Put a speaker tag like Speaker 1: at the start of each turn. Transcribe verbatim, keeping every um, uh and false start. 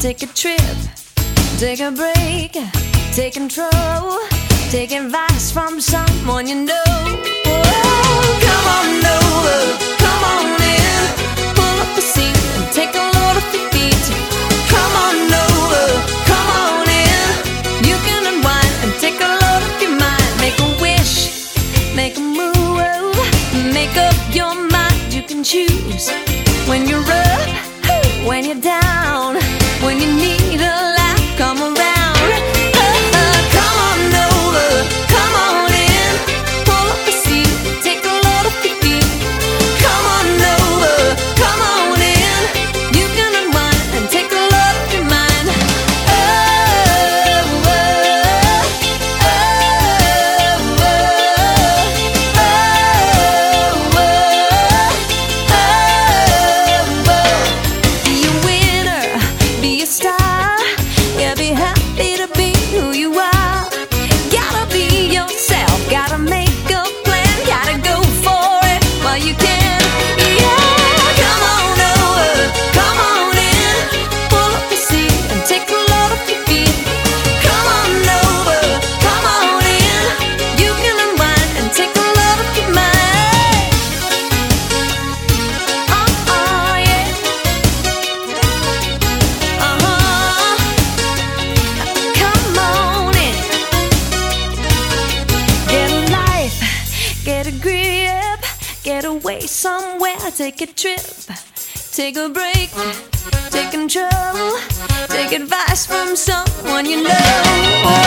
Speaker 1: take a trip, take a break, take control, take advice from someone you know. Oh, come on over, come on in, pull up the seat and take a load off your feet. Come on over, come on in, you can unwind and take a load off your mind. Make a wish, make a move, make up your mind. You can choose when you're up, when you're down, when you need a laugh, come around. Uh, uh, come on over, come on in, pull up the seat, take a load off your feet. Come on over, come on in, you can unwind and take a load off your mind. Oh, oh, oh, oh, oh, oh, oh. Be a winner, be a star, yeah, be happy to be who you are. Gotta be yourself, gotta make a plan, gotta go for it while you can. Yeah, come on over, come on in, pull up the seat and take a load off your feet. Come on over, come on in, you can unwind and take a load off your mind. Oh, oh, yeah. Uh-huh. Come on in. Get a life, get a grip, get away somewhere, take a trip, take a break, take control, take advice from someone you know.